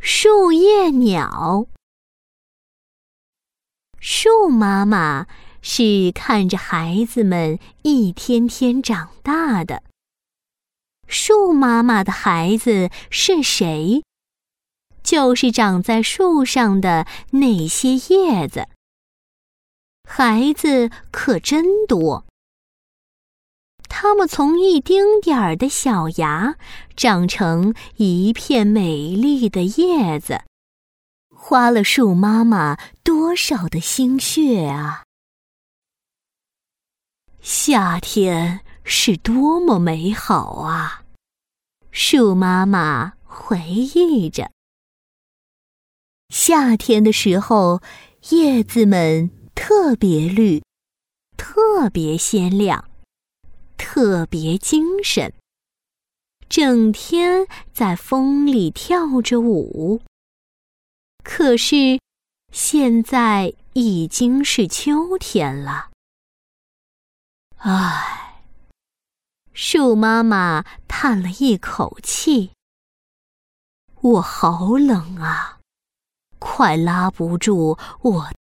树叶鸟。树妈妈是看着孩子们一天天长大的。树妈妈的孩子是谁？就是长在树上的那些叶子。孩子可真多。它们从一丁点儿的小芽长成一片美丽的叶子，花了树妈妈多少的心血啊！夏天是多么美好啊！树妈妈回忆着。夏天的时候，叶子们特别绿，特别鲜亮，特别精神，整天在风里跳着舞。可是现在已经是秋天了。唉，树妈妈叹了一口气，我好冷啊，快拉不住我